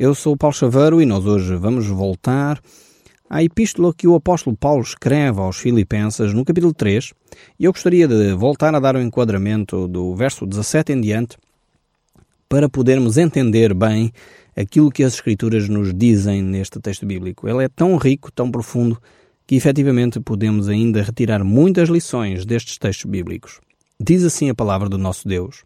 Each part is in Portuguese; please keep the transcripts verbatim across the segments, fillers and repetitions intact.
Eu sou o Paulo Chaveiro e nós hoje vamos voltar à epístola que o apóstolo Paulo escreve aos Filipenses no capítulo três, e eu gostaria de voltar a dar um enquadramento do verso dezassete em diante para podermos entender bem aquilo que as Escrituras nos dizem neste texto bíblico. Ele é tão rico, tão profundo, que efetivamente podemos ainda retirar muitas lições destes textos bíblicos. Diz assim a palavra do nosso Deus: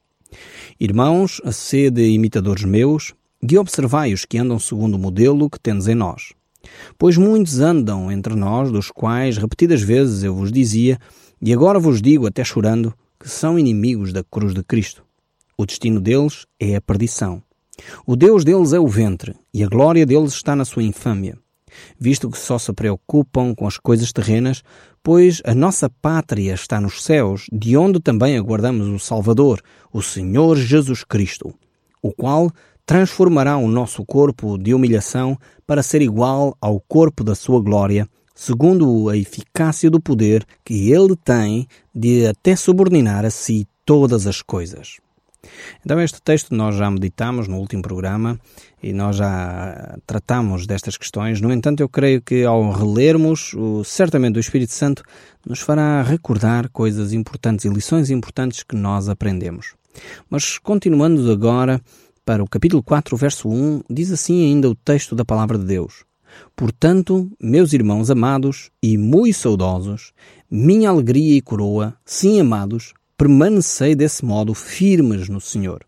Irmãos, sede imitadores meus, e observai os que andam segundo o modelo que tendes em nós. Pois muitos andam entre nós, dos quais repetidas vezes eu vos dizia, e agora vos digo até chorando, que são inimigos da cruz de Cristo. O destino deles é a perdição. O Deus deles é o ventre, e a glória deles está na sua infâmia, visto que só se preocupam com as coisas terrenas, pois a nossa pátria está nos céus, de onde também aguardamos o Salvador, o Senhor Jesus Cristo, o qual transformará o nosso corpo de humilhação para ser igual ao corpo da sua glória, segundo a eficácia do poder que ele tem de até subordinar a si todas as coisas. Então este texto nós já meditamos no último programa e nós já tratamos destas questões. No entanto, eu creio que ao relermos, o, certamente o Espírito Santo nos fará recordar coisas importantes e lições importantes que nós aprendemos. Mas continuando agora para o capítulo quatro, verso um, diz assim ainda o texto da palavra de Deus: Portanto, meus irmãos amados e muito saudosos, minha alegria e coroa, sim amados, permanecei desse modo firmes no Senhor.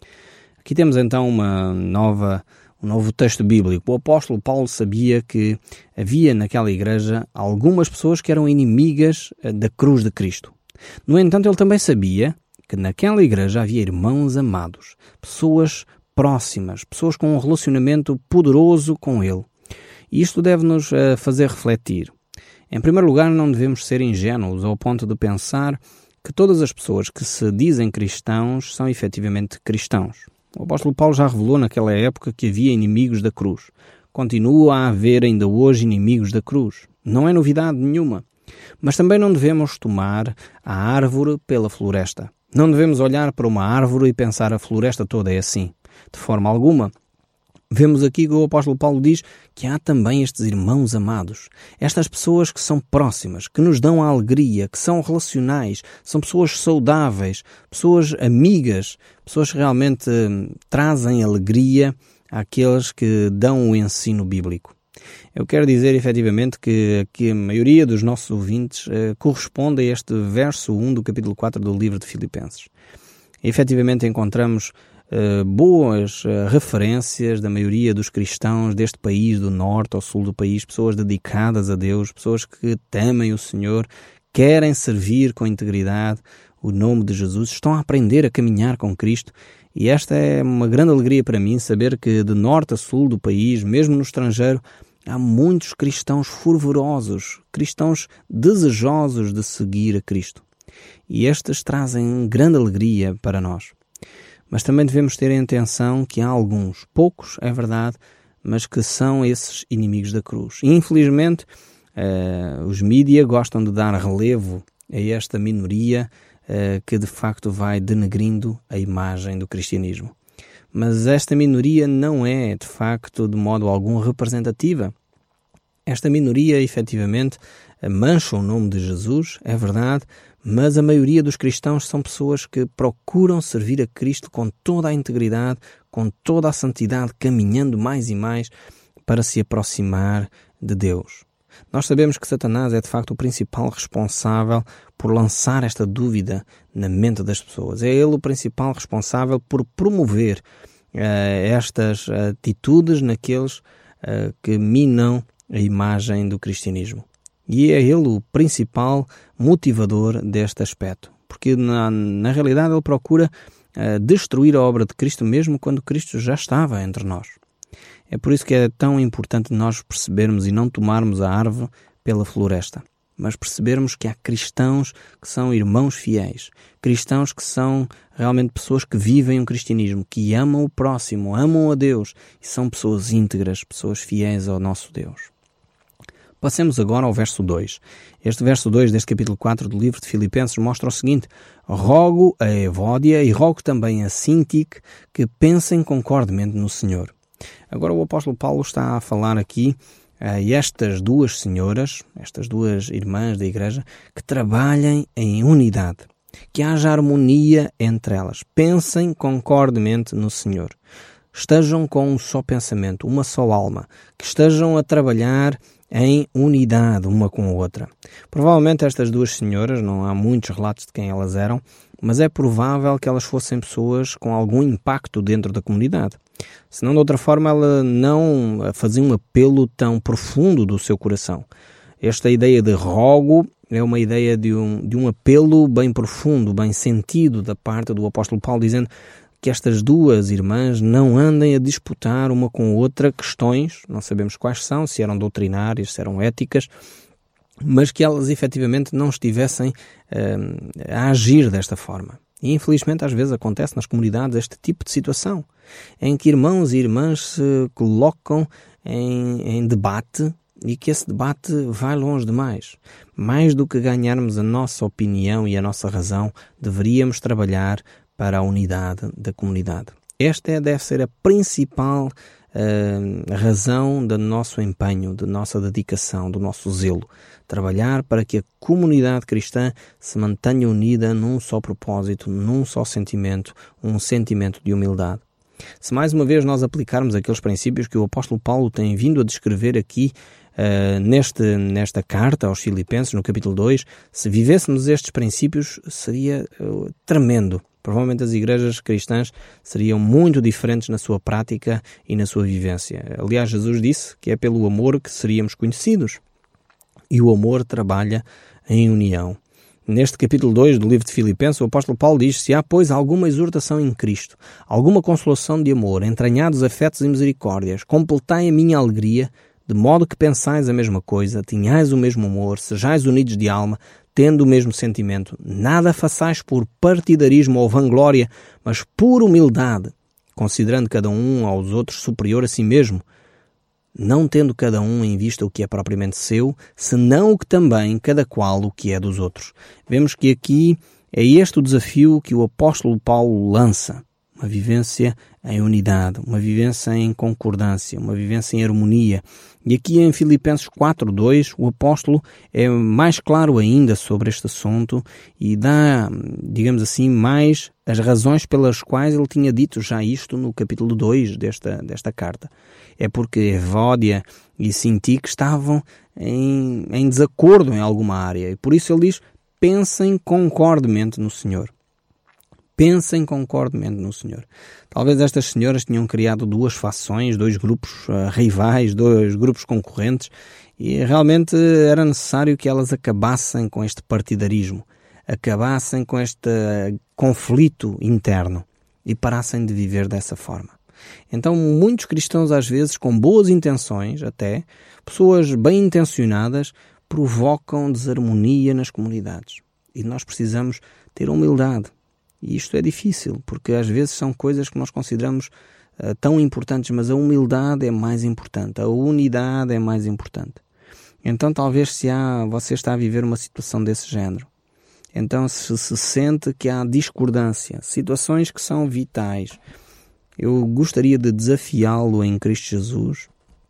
Aqui temos então uma nova, um novo texto bíblico. O apóstolo Paulo sabia que havia naquela igreja algumas pessoas que eram inimigas da cruz de Cristo. No entanto, ele também sabia que naquela igreja havia irmãos amados, pessoas próximas, pessoas com um relacionamento poderoso com ele. E isto deve-nos uh, fazer refletir. Em primeiro lugar, não devemos ser ingênuos ao ponto de pensar que todas as pessoas que se dizem cristãos são efetivamente cristãos. O apóstolo Paulo já revelou naquela época que havia inimigos da cruz. Continua a haver ainda hoje inimigos da cruz. Não é novidade nenhuma. Mas também não devemos tomar a árvore pela floresta. Não devemos olhar para uma árvore e pensar a floresta toda é assim. De forma alguma. Vemos aqui que o apóstolo Paulo diz que há também estes irmãos amados, estas pessoas que são próximas, que nos dão a alegria, que são relacionais, são pessoas saudáveis, pessoas amigas, pessoas que realmente hum, trazem alegria àqueles que dão o ensino bíblico. Eu quero dizer efetivamente que, que a maioria dos nossos ouvintes eh, corresponde a este verso um do capítulo quatro do livro de Filipenses. E, efetivamente encontramos Uh, boas uh, referências da maioria dos cristãos deste país, do norte ao sul do país, pessoas dedicadas a Deus, pessoas que temem o Senhor, querem servir com integridade o nome de Jesus, estão a aprender a caminhar com Cristo, e esta é uma grande alegria para mim, saber que de norte a sul do país, mesmo no estrangeiro, há muitos cristãos fervorosos, cristãos desejosos de seguir a Cristo, e estes trazem grande alegria para nós. Mas também devemos ter em atenção que há alguns, poucos, é verdade, mas que são esses inimigos da cruz. E, infelizmente, uh, os mídia gostam de dar relevo a esta minoria uh, que de facto vai denegrindo a imagem do cristianismo. Mas esta minoria não é, de facto, de modo algum representativa. Esta minoria, efetivamente, mancha o nome de Jesus, é verdade, mas a maioria dos cristãos são pessoas que procuram servir a Cristo com toda a integridade, com toda a santidade, caminhando mais e mais para se aproximar de Deus. Nós sabemos que Satanás é de facto o principal responsável por lançar esta dúvida na mente das pessoas. É ele o principal responsável por promover uh, estas atitudes naqueles uh, que minam a imagem do cristianismo. E é ele o principal motivador deste aspecto. Porque na, na realidade ele procura uh, destruir a obra de Cristo mesmo quando Cristo já estava entre nós. É por isso que é tão importante nós percebermos e não tomarmos a árvore pela floresta, mas percebermos que há cristãos que são irmãos fiéis, cristãos que são realmente pessoas que vivem um cristianismo, que amam o próximo, amam a Deus e são pessoas íntegras, pessoas fiéis ao nosso Deus. Passemos agora ao verso dois. Este verso dois deste capítulo quatro do livro de Filipenses mostra o seguinte: Rogo a Evódia e rogo também a Sintique que pensem concordemente no Senhor. Agora o apóstolo Paulo está a falar aqui a estas duas senhoras, estas duas irmãs da igreja, que trabalhem em unidade, que haja harmonia entre elas, pensem concordemente no Senhor, estejam com um só pensamento, uma só alma, que estejam a trabalhar em unidade uma com a outra. Provavelmente estas duas senhoras, não há muitos relatos de quem elas eram, mas é provável que elas fossem pessoas com algum impacto dentro da comunidade. Senão, de outra forma, ela não fazia um apelo tão profundo do seu coração. Esta ideia de rogo é uma ideia de um, de um apelo bem profundo, bem sentido da parte do apóstolo Paulo, dizendo que estas duas irmãs não andem a disputar uma com a outra questões, não sabemos quais são, se eram doutrinárias, se eram éticas, mas que elas efetivamente não estivessem uh, a agir desta forma. E infelizmente às vezes acontece nas comunidades este tipo de situação, em que irmãos e irmãs se colocam em, em debate e que esse debate vai longe demais. Mais do que ganharmos a nossa opinião e a nossa razão, deveríamos trabalhar para a unidade da comunidade. Esta deve ser a principal uh, razão do nosso empenho, da nossa dedicação, do nosso zelo. Trabalhar para que a comunidade cristã se mantenha unida num só propósito, num só sentimento, um sentimento de humildade. Se mais uma vez nós aplicarmos aqueles princípios que o apóstolo Paulo tem vindo a descrever aqui uh, neste, nesta carta aos Filipenses, no capítulo dois, se vivêssemos estes princípios seria uh, tremendo. Provavelmente as igrejas cristãs seriam muito diferentes na sua prática e na sua vivência. Aliás, Jesus disse que é pelo amor que seríamos conhecidos. E o amor trabalha em união. Neste capítulo dois do livro de Filipenses, o apóstolo Paulo diz: se há, pois, alguma exortação em Cristo, alguma consolação de amor, entranhados afetos e misericórdias, completai a minha alegria, de modo que pensais a mesma coisa, tenhais o mesmo amor, sejais unidos de alma, tendo o mesmo sentimento. Nada façais por partidarismo ou vanglória, mas por humildade, considerando cada um aos outros superior a si mesmo, não tendo cada um em vista o que é propriamente seu, senão o que também cada qual o que é dos outros. Vemos que aqui é este o desafio que o apóstolo Paulo lança. Uma vivência em unidade, uma vivência em concordância, uma vivência em harmonia. E aqui em Filipenses quatro, dois, o apóstolo é mais claro ainda sobre este assunto e dá, digamos assim, mais as razões pelas quais ele tinha dito já isto no capítulo dois desta, desta carta. É porque Evódia e Sintique estavam em, em desacordo em alguma área. E por isso ele diz: pensem concordemente no Senhor. Pensem concordemente no Senhor. Talvez estas senhoras tenham criado duas fações, dois grupos uh, rivais, dois grupos concorrentes, e realmente era necessário que elas acabassem com este partidarismo, acabassem com este uh, conflito interno e parassem de viver dessa forma. Então, muitos cristãos, às vezes, com boas intenções até, pessoas bem intencionadas, provocam desarmonia nas comunidades. E nós precisamos ter humildade. E isto é difícil, porque às vezes são coisas que nós consideramos uh, tão importantes, mas a humildade é mais importante, a unidade é mais importante. Então talvez se há, você está a viver uma situação desse género, então se se sente que há discordância, situações que são vitais, eu gostaria de desafiá-lo em Cristo Jesus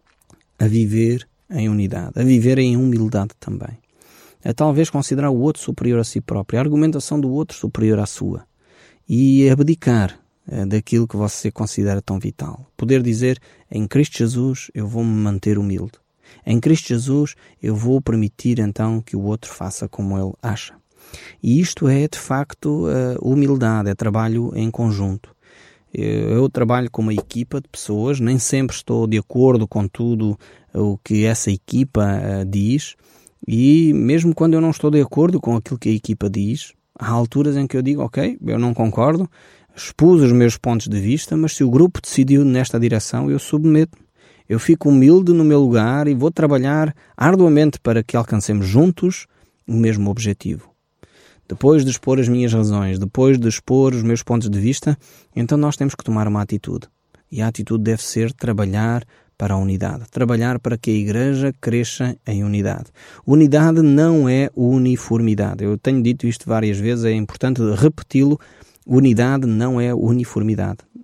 a viver em unidade, a viver em humildade também. A talvez considerar o outro superior a si próprio, a argumentação do outro superior à sua. E abdicar eh, daquilo que você considera tão vital. Poder dizer: em Cristo Jesus eu vou me manter humilde. Em Cristo Jesus eu vou permitir então que o outro faça como ele acha. E isto é de facto uh, humildade, é trabalho em conjunto. Eu, eu trabalho com uma equipa de pessoas, nem sempre estou de acordo com tudo o que essa equipa uh, diz, e mesmo quando eu não estou de acordo com aquilo que a equipa diz, há alturas em que eu digo: ok, eu não concordo, expus os meus pontos de vista, mas se o grupo decidiu nesta direção, eu submeto-me. Eu fico humilde no meu lugar e vou trabalhar arduamente para que alcancemos juntos o mesmo objetivo. Depois de expor as minhas razões, depois de expor os meus pontos de vista, então nós temos que tomar uma atitude. E a atitude deve ser trabalhar para a unidade. Trabalhar para que a Igreja cresça em unidade. Unidade não é uniformidade. Eu tenho dito isto várias vezes, é importante repeti-lo. Unidade não é uniformidade.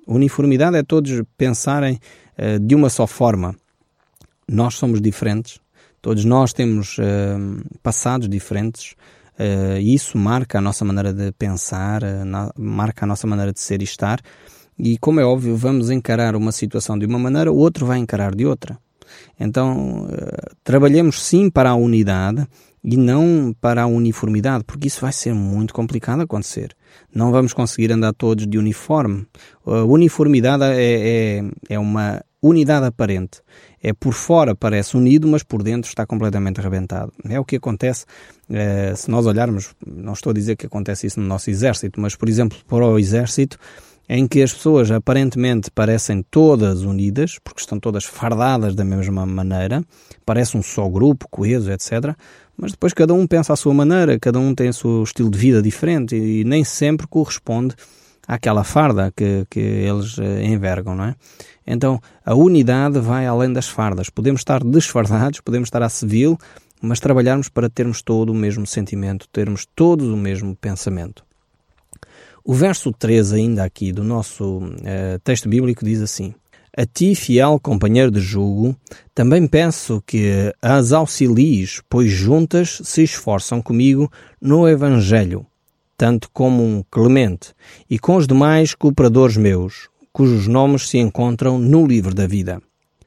Uniformidade é todos pensarem uh, de uma só forma. Nós somos diferentes, todos nós temos uh, passados diferentes, uh, e isso marca a nossa maneira de pensar, uh, na, marca a nossa maneira de ser e estar, e como é óbvio, vamos encarar uma situação de uma maneira, o outro vai encarar de outra. Então, uh, trabalhemos sim para a unidade e não para a uniformidade, porque isso vai ser muito complicado acontecer. Não vamos conseguir andar todos de uniforme. A uniformidade é, é, é uma unidade aparente. É por fora parece unido, mas por dentro está completamente arrebentado. É o que acontece, eh, se nós olharmos, não estou a dizer que acontece isso no nosso exército, mas por exemplo para o exército, em que as pessoas aparentemente parecem todas unidas, porque estão todas fardadas da mesma maneira, parece um só grupo, coeso, etcétera. Mas depois cada um pensa à sua maneira, cada um tem o seu estilo de vida diferente e nem sempre corresponde àquela farda que, que eles envergam, não é? Então a unidade vai além das fardas. Podemos estar desfardados, podemos estar à civil, mas trabalharmos para termos todo o mesmo sentimento, termos todos o mesmo pensamento. O verso treze ainda aqui do nosso uh, texto bíblico diz assim: a ti, fiel companheiro de jugo, também peço que as auxilies, pois juntas se esforçam comigo no Evangelho, tanto como um Clemente, e com os demais cooperadores meus, cujos nomes se encontram no livro da vida.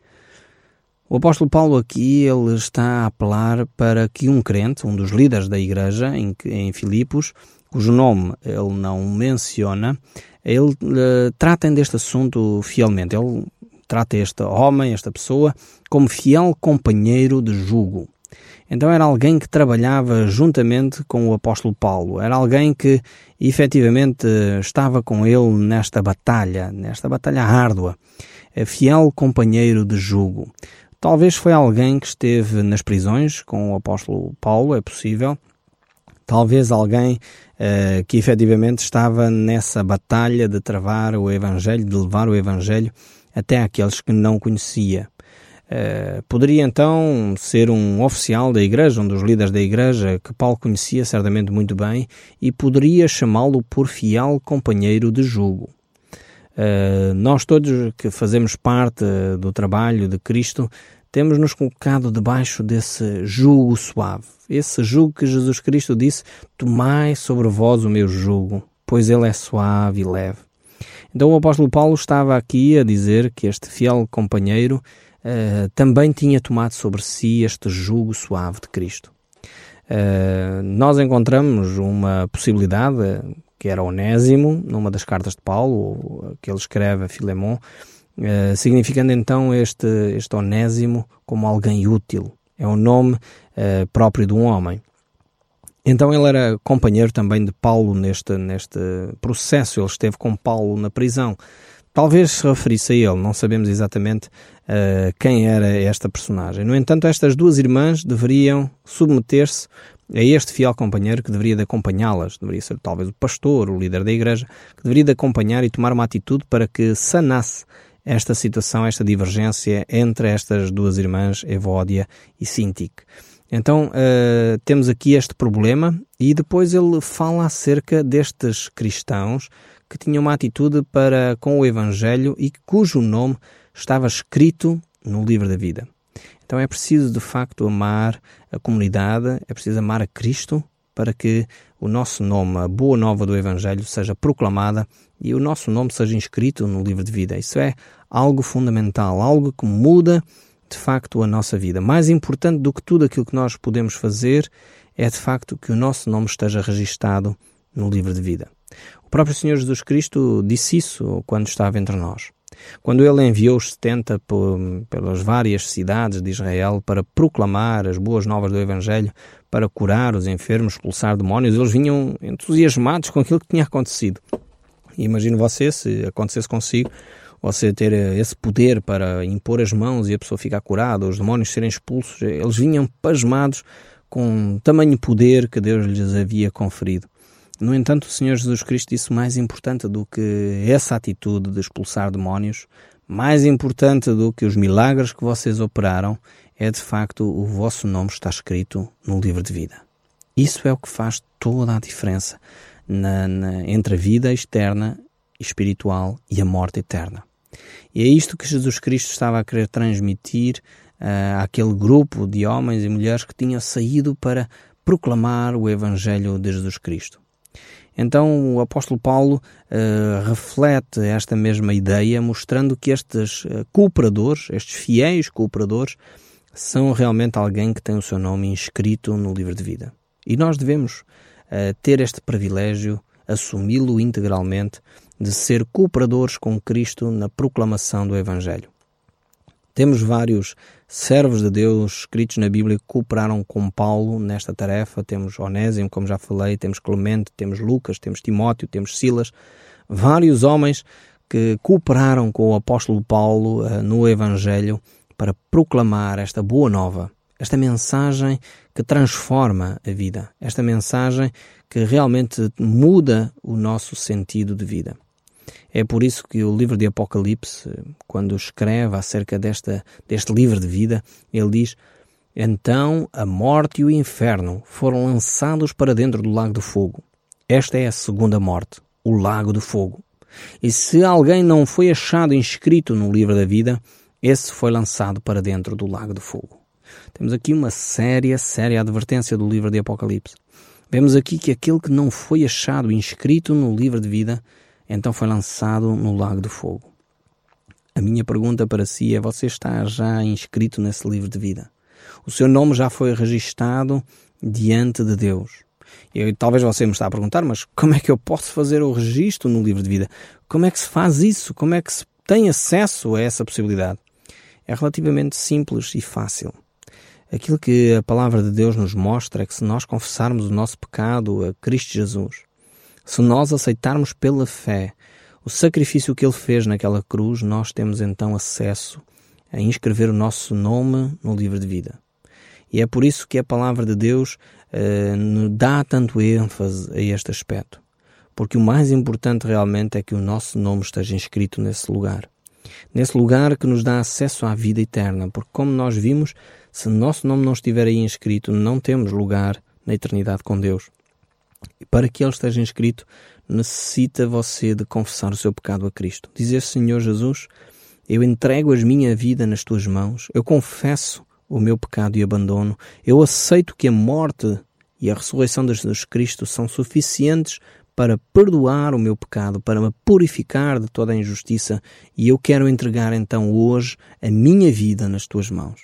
O apóstolo Paulo aqui ele está a apelar para que um crente, um dos líderes da igreja em, em Filipos, cujo nome ele não menciona, ele uh, tratem deste assunto fielmente. Ele trata este homem, esta pessoa, como fiel companheiro de jugo. Então era alguém que trabalhava juntamente com o apóstolo Paulo. Era alguém que efetivamente estava com ele nesta batalha, nesta batalha árdua. É fiel companheiro de jugo. Talvez foi alguém que esteve nas prisões com o apóstolo Paulo, é possível. Talvez alguém uh, que efetivamente estava nessa batalha de travar o Evangelho, de levar o Evangelho até àqueles que não conhecia. Uh, poderia então ser um oficial da igreja, um dos líderes da igreja, que Paulo conhecia certamente muito bem, e poderia chamá-lo por fiel companheiro de jugo. Uh, nós todos que fazemos parte do trabalho de Cristo temos nos colocado debaixo desse jugo suave. Esse jugo que Jesus Cristo disse: tomai sobre vós o meu jugo, pois ele é suave e leve. Então o apóstolo Paulo estava aqui a dizer que este fiel companheiro uh, também tinha tomado sobre si este jugo suave de Cristo. Uh, nós encontramos uma possibilidade, que era Onésimo, numa das cartas de Paulo, que ele escreve a Filemon, uh, significando então este, este Onésimo como alguém útil. É o nome uh, próprio de um homem. Então ele era companheiro também de Paulo neste, neste processo. Ele esteve com Paulo na prisão. Talvez se referisse a ele, não sabemos exatamente uh, quem era esta personagem. No entanto, estas duas irmãs deveriam submeter-se a este fiel companheiro que deveria de acompanhá-las. Deveria ser talvez o pastor, o líder da igreja, que deveria de acompanhar e tomar uma atitude para que sanasse esta situação, esta divergência entre estas duas irmãs, Evódia e Sintique. Então, uh, temos aqui este problema e depois ele fala acerca destes cristãos que tinham uma atitude para com o Evangelho e cujo nome estava escrito no livro da vida. Então é preciso, de facto, amar a comunidade, é preciso amar a Cristo para que o nosso nome, a boa nova do Evangelho, seja proclamada e o nosso nome seja inscrito no livro de vida. Isso é algo fundamental, algo que muda de facto a nossa vida. Mais importante do que tudo aquilo que nós podemos fazer é de facto que o nosso nome esteja registado no livro de vida. O próprio Senhor Jesus Cristo disse isso quando estava entre nós. Quando ele enviou os setenta por, pelas várias cidades de Israel para proclamar as boas novas do Evangelho, para curar os enfermos, expulsar demónios, eles vinham entusiasmados com aquilo que tinha acontecido. Imagino você, se acontecesse consigo, você ter esse poder para impor as mãos e a pessoa ficar curada, os demónios serem expulsos, eles vinham pasmados com tamanho poder que Deus lhes havia conferido. No entanto, o Senhor Jesus Cristo disse: mais importante do que essa atitude de expulsar demónios, mais importante do que os milagres que vocês operaram, é de facto o vosso nome está escrito no livro de vida. Isso é o que faz toda a diferença na, na, entre a vida externa espiritual e a morte eterna. E é isto que Jesus Cristo estava a querer transmitir uh, àquele grupo de homens e mulheres que tinham saído para proclamar o Evangelho de Jesus Cristo. Então o apóstolo Paulo uh, reflete esta mesma ideia, mostrando que estes uh, cooperadores, estes fiéis cooperadores, são realmente alguém que tem o seu nome inscrito no livro de vida. E nós devemos uh, ter este privilégio, assumi-lo integralmente, de ser cooperadores com Cristo na proclamação do Evangelho. Temos vários servos de Deus escritos na Bíblia que cooperaram com Paulo nesta tarefa. Temos Onésimo, como já falei, temos Clemente, temos Lucas, temos Timóteo, temos Silas. Vários homens que cooperaram com o apóstolo Paulo uh, no Evangelho para proclamar esta boa nova, esta mensagem que transforma a vida, esta mensagem que realmente muda o nosso sentido de vida. É por isso que o livro de Apocalipse, quando escreve acerca desta, deste livro de vida, ele diz: então a morte e o inferno foram lançados para dentro do lago do fogo. Esta é a segunda morte, o lago do fogo. E se alguém não foi achado inscrito no livro da vida, esse foi lançado para dentro do lago do fogo. Temos aqui uma séria, séria advertência do livro de Apocalipse. Vemos aqui que aquele que não foi achado inscrito no livro de vida, então foi lançado no lago do fogo. A minha pergunta para si é: você está já inscrito nesse livro de vida? O seu nome já foi registado diante de Deus? E talvez você me está a perguntar: mas como é que eu posso fazer o registro no livro de vida? Como é que se faz isso? Como é que se tem acesso a essa possibilidade? É relativamente simples e fácil. Aquilo que a palavra de Deus nos mostra é que se nós confessarmos o nosso pecado a Cristo Jesus, se nós aceitarmos pela fé o sacrifício que Ele fez naquela cruz, nós temos então acesso a inscrever o nosso nome no livro de vida. E é por isso que a palavra de Deus uh, dá tanto ênfase a este aspecto. Porque o mais importante realmente é que o nosso nome esteja inscrito nesse lugar. Nesse lugar que nos dá acesso à vida eterna. Porque, como nós vimos, se o nosso nome não estiver aí inscrito, não temos lugar na eternidade com Deus. E para que ele esteja inscrito, necessita você de confessar o seu pecado a Cristo. Dizer: Senhor Jesus, eu entrego a minha vida nas tuas mãos, eu confesso o meu pecado e abandono, eu aceito que a morte e a ressurreição de Jesus Cristo são suficientes para perdoar o meu pecado, para me purificar de toda a injustiça, e eu quero entregar então hoje a minha vida nas tuas mãos.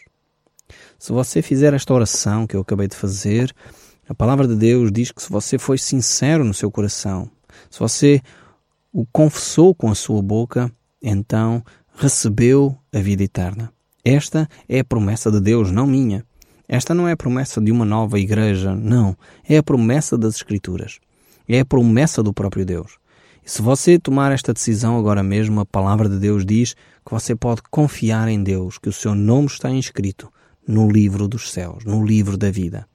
Se você fizer esta oração que eu acabei de fazer, a palavra de Deus diz que se você foi sincero no seu coração, se você o confessou com a sua boca, então recebeu a vida eterna. Esta é a promessa de Deus, não minha. Esta não é a promessa de uma nova igreja, não. É a promessa das Escrituras. É a promessa do próprio Deus. E se você tomar esta decisão agora mesmo, a palavra de Deus diz que você pode confiar em Deus, que o seu nome está inscrito no livro dos céus, no livro da vida.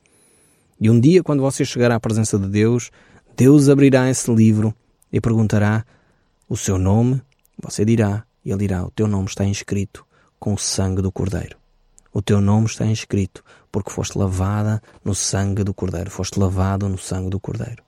E um dia, quando você chegar à presença de Deus, Deus abrirá esse livro e perguntará o seu nome, você dirá, e ele dirá: o teu nome está inscrito com o sangue do Cordeiro. O teu nome está inscrito porque foste lavada no sangue do Cordeiro, foste lavado no sangue do Cordeiro.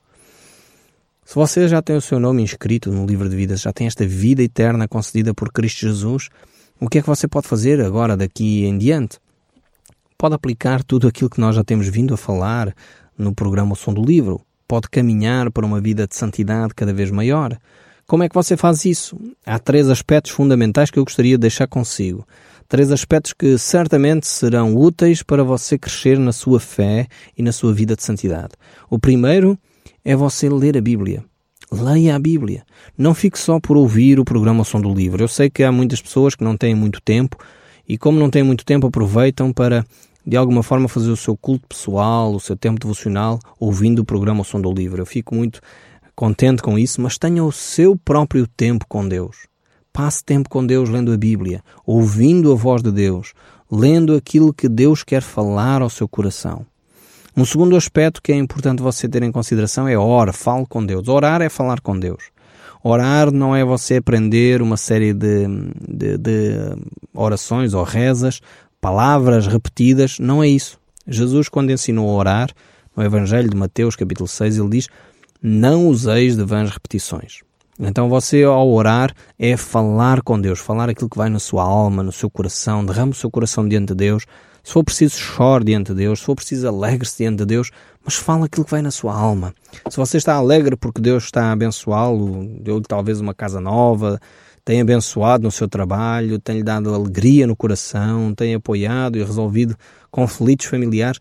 Se você já tem o seu nome inscrito no livro de vida, já tem esta vida eterna concedida por Cristo Jesus, o que é que você pode fazer agora, daqui em diante? Pode aplicar tudo aquilo que nós já temos vindo a falar no programa O Som do Livro. Pode caminhar para uma vida de santidade cada vez maior. Como é que você faz isso? Há três aspectos fundamentais que eu gostaria de deixar consigo. Três aspectos que certamente serão úteis para você crescer na sua fé e na sua vida de santidade. O primeiro é você ler a Bíblia. Leia a Bíblia. Não fique só por ouvir o programa O Som do Livro. Eu sei que há muitas pessoas que não têm muito tempo e, como não têm muito tempo, aproveitam para, de alguma forma, fazer o seu culto pessoal, o seu tempo devocional, ouvindo o programa O Som do Livro. Eu fico muito contente com isso, mas tenha o seu próprio tempo com Deus. Passe tempo com Deus lendo a Bíblia, ouvindo a voz de Deus, lendo aquilo que Deus quer falar ao seu coração. Um segundo aspecto que é importante você ter em consideração é ora, fale com Deus. Orar é falar com Deus. Orar não é você aprender uma série de, de, de orações ou rezas, palavras repetidas, não é isso. Jesus, quando ensinou a orar, no Evangelho de Mateus, capítulo seis, ele diz: não useis de vãs repetições. Então você, ao orar, é falar com Deus, falar aquilo que vai na sua alma, no seu coração, derrama o seu coração diante de Deus. Se for preciso, chore diante de Deus, se for preciso, alegre-se diante de Deus, mas fala aquilo que vai na sua alma. Se você está alegre porque Deus está a abençoá-lo, deu-lhe talvez uma casa nova, tem abençoado no seu trabalho, tem-lhe dado alegria no coração, tem apoiado e resolvido conflitos familiares,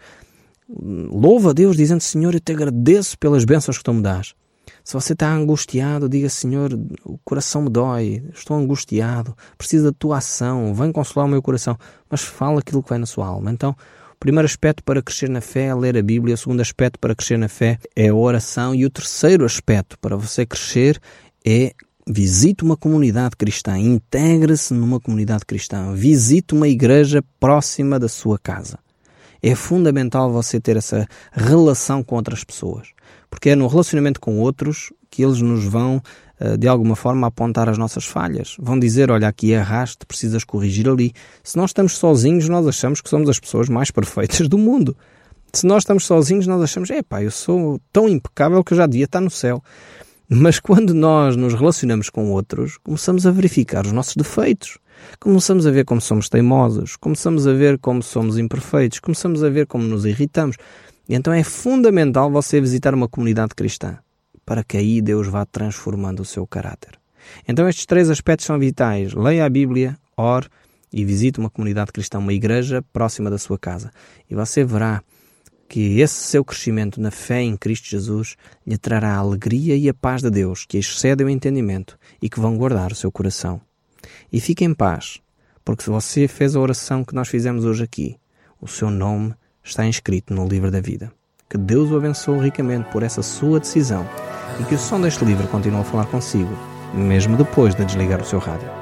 louva a Deus dizendo: Senhor, eu te agradeço pelas bênçãos que tu me dás. Se você está angustiado, diga: Senhor, o coração me dói, estou angustiado, preciso da tua ação, vem consolar o meu coração. Mas fala aquilo que vai na sua alma. Então, o primeiro aspecto para crescer na fé é ler a Bíblia, o segundo aspecto para crescer na fé é a oração e o terceiro aspecto para você crescer é: visite uma comunidade cristã, integre-se numa comunidade cristã, visite uma igreja próxima da sua casa. É fundamental você ter essa relação com outras pessoas, porque é no relacionamento com outros que eles nos vão, de alguma forma, apontar as nossas falhas. Vão dizer: olha, aqui erraste, precisas corrigir ali. Se nós estamos sozinhos, nós achamos que somos as pessoas mais perfeitas do mundo. Se nós estamos sozinhos, nós achamos: epá, eu sou tão impecável que eu já devia estar no céu. Mas quando nós nos relacionamos com outros, começamos a verificar os nossos defeitos. Começamos a ver como somos teimosos, começamos a ver como somos imperfeitos, começamos a ver como nos irritamos. E então é fundamental você visitar uma comunidade cristã, para que aí Deus vá transformando o seu caráter. Então estes três aspectos são vitais: leia a Bíblia, ore e visite uma comunidade cristã, uma igreja próxima da sua casa. E você verá que esse seu crescimento na fé em Cristo Jesus lhe trará a alegria e a paz de Deus, que excede o entendimento e que vão guardar o seu coração. E fique em paz, porque se você fez a oração que nós fizemos hoje aqui, o seu nome está inscrito no livro da vida. Que Deus o abençoe ricamente por essa sua decisão e que o som deste livro continue a falar consigo, mesmo depois de desligar o seu rádio.